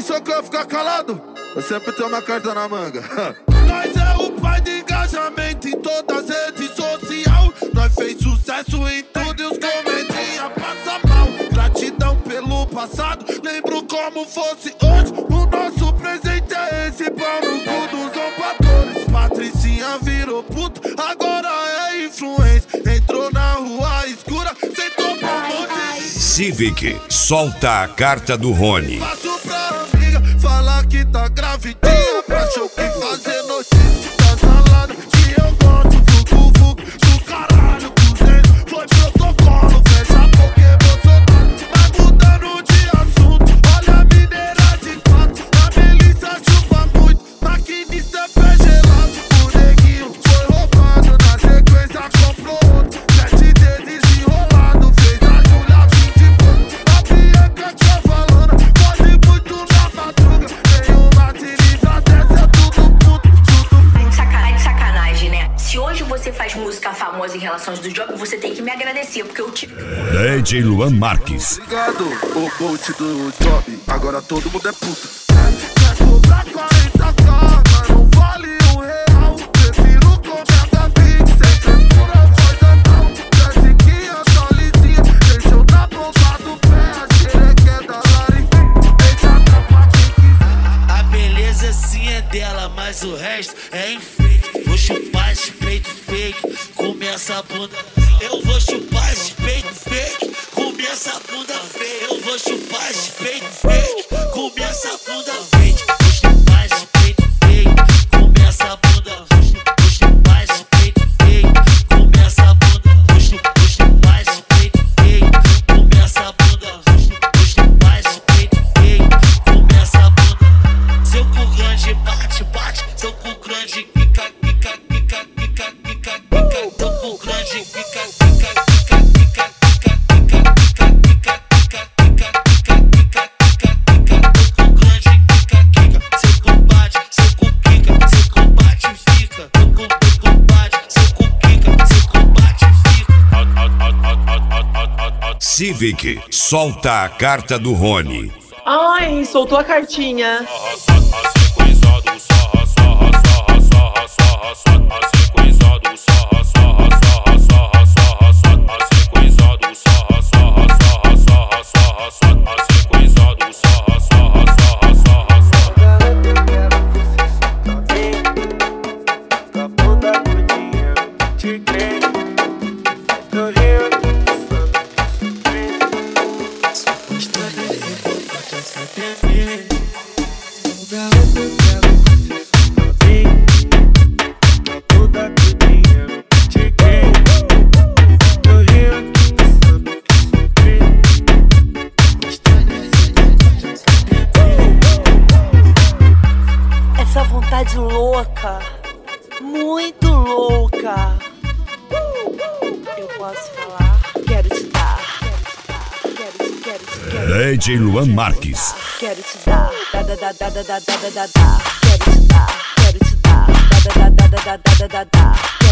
Pensou que eu ia ficar calado? Eu sempre tenho uma carta na manga. Nós é o pai de engajamento em todas as redes sociais. Nós fez sucesso em tudo e os comedinha passa mal. Gratidão pelo passado, lembro como fosse hoje. O nosso presente é esse, pau no cu dos zombadores. Patricinha virou puto, agora é influência. Entrou na rua escura, sentou pra monte. Civic, solta a carta do Rony. Passo pra amiga, falar que tá gravidinha. Pra show que fazer notícia da salada. Que eu gosto, vucu, do caralho. Cruzeiro, foi protocolo. Fecha a boca, Bolsonaro. Vai mudando de assunto. Olha a mineira de fato. A Melissa chupa muito. Maquinista é pé gelado. O neguinho foi roubado. Na sequência comprou outro. 7 dedos enrolado. Fez a Julia 20 pontos. A Bianca tinha falando. Pode muito na madruga. Nenhuma atriz dessa é tudo puto. Sacanagem, né? Se hoje você faz música famosa em relações do job, você tem que me agradecer, porque eu te... DJ Luan Marques. Obrigado, o coach do job. Agora todo mundo é puta. Quer cobrar 40k, mas não vale R$1. Prefiro comer da Big, sem frescura, faz anal. Jessiquinha, só lisinha, deixou na ponta do pé. A xerequé da Lari, deixa a pra quem quiser. A beleza sim é dela, mas o resto é enfeite. Vou chupar esse peito fake, comer essa bunda. Eu vou chupar esse peito fake, comer essa bunda feia. Eu vou chupar esse peito fake, comer essa bunda fake. Vou chupar esse peito fake, comer essa bunda. Vou chupar esse peito fake, comer essa bunda. Vou chupar esse peito fake, comer essa bunda. Vou chupar esse peito fake, comer essa bunda. Seu cu grande bate, bate, seu cu grande quica, quica, quica, quica, quica, quica. Seu cu grande quica, quica, quica, quica, quica, quica, quica, quica, quica, quica, quica, quica, quica. Seu cu grande quica, quica. Seu cu bate, seu cu quica, seu cu bate e fica. Seu cu bate, seu cu quica, seu cu bate e fica. Civic, solta a carta do Rony. Ai, soltou a cartinha. Essa vontade louca, muito louca. Eu posso falar, quero te dar, quero te dar. DJ Luan Marques. Quero te dar, quero te dar, quero te dar,